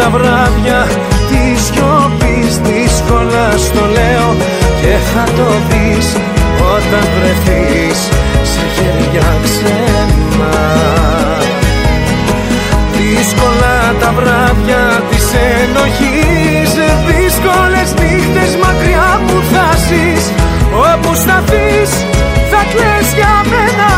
τα βράδια της σιωπής, δύσκολα στο λέω και θα το δεις όταν βρεθείς σε χέρια ξένα. Δύσκολα τα βράδια της ενοχής, δύσκολες νύχτες μακριά που θα ζεις. Όπου σταθείς θα κλαις για μένα